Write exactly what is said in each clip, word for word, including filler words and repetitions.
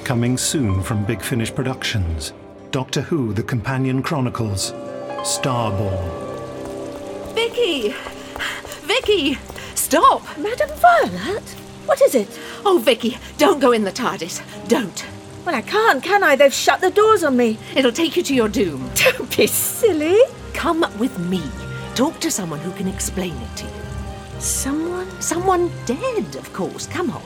Coming soon from Big Finish Productions. Doctor Who, The Companion Chronicles. Starborn. Vicky! Vicky! Stop! Madame Violet? What is it? Oh, Vicky, don't go in the TARDIS. Don't. Well, I can't, can I? They've shut the doors on me. It'll take you to your doom. Don't be silly. Come with me. Talk to someone who can explain it to you. Someone? Someone dead, of course. Come on.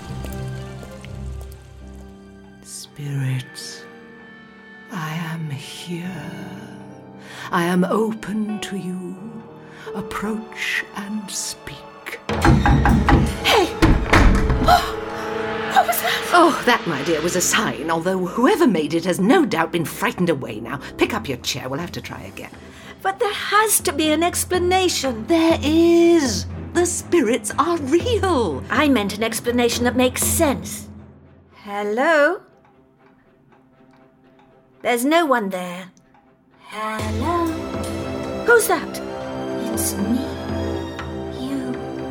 Spirits, I am here. I am open to you. Approach and speak. Hey! Oh, what was that? Oh, that, my dear, was a sign, although whoever made it has no doubt been frightened away now. Pick up your chair. We'll have to try again. But there has to be an explanation. There is. The spirits are real. I meant an explanation that makes sense. Hello? There's no one there. Hello? Who's that? It's me. You.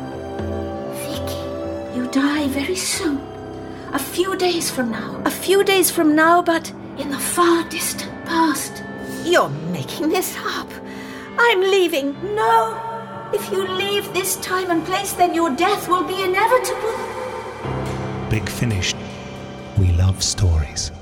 Vicky. You die very soon. A few days from now. A few days from now, but... In the far distant past. You're making this up. I'm leaving. No. If you leave this time and place, then your death will be inevitable. Big Finish. We love stories.